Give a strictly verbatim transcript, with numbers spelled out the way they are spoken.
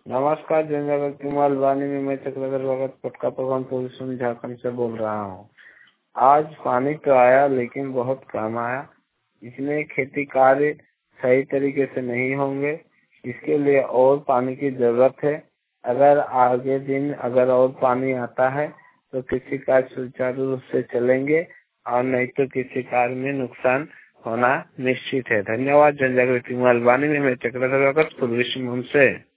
नमस्कार जनजागृति मालवानी में मैं चक्रधर भगत पटका प्रधान पोजिशन झारखंड से बोल रहा हूँ। आज पानी तो आया लेकिन बहुत कम आया, इसमें खेती कार्य सही तरीके से नहीं होंगे। इसके लिए और पानी की जरूरत है। अगर आगे दिन अगर और पानी आता है तो किसी कार्य सुचारू रूप से चलेंगे और नहीं तो किसी कार्य में नुकसान होना निश्चित है। धन्यवाद। जनजागृति मालवानी में मैं चक्रधर भगत पूर्वी सिंहभूम से।